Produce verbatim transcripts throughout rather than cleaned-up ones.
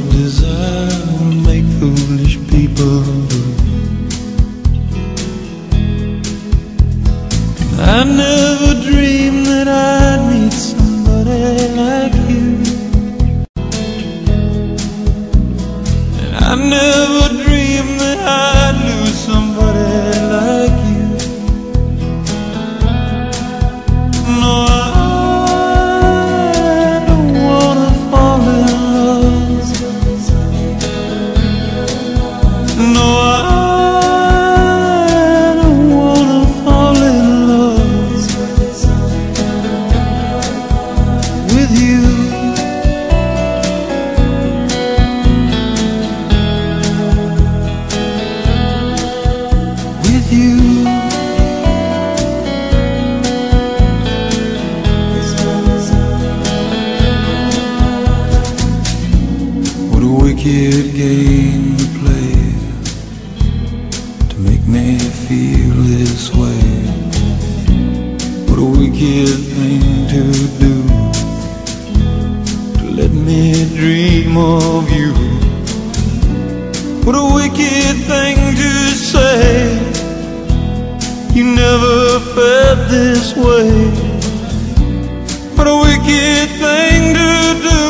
what desire will make foolish people do. I never dreamed that I'd meet somebody like you, and I never dreamed that I'd lose somebody like you. No, I don't wanna fall in love. No, I don't wanna fall in love with you. With you. What a wicked game to play to make me feel this way. What a wicked thing to do, to let me dream of you. What a wicked thing to say, you never felt this way. What a wicked thing to do,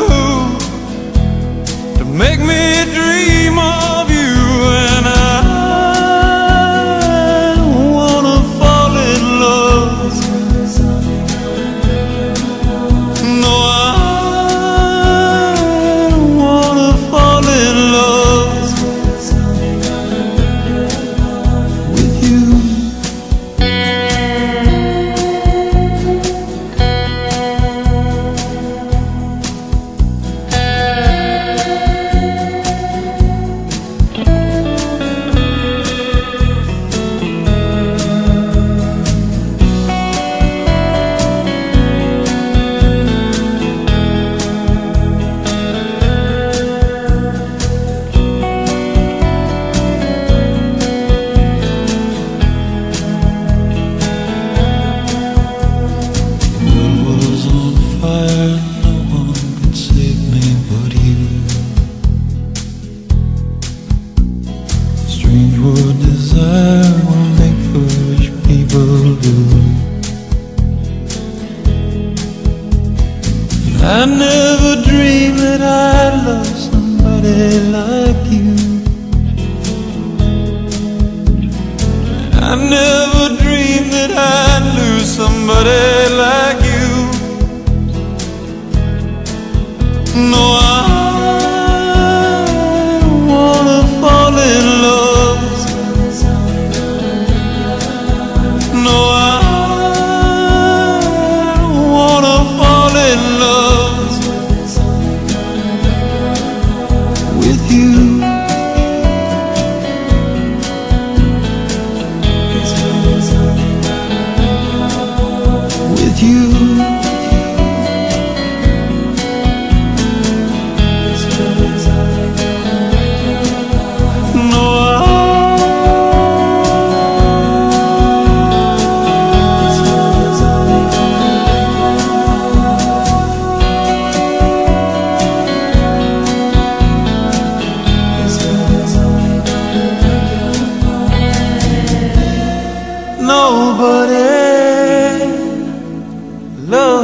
to make me dream of you. And I don't wanna fall in love. No, I don't wanna fall in love with you. Strange what desire will make foolish people do. I never dreamed that I'd love somebody like you. I never dreamed that I'd lose somebody like you. No, I don't wanna fall in love. No, I don't wanna fall in love with you. With you. Nobody loves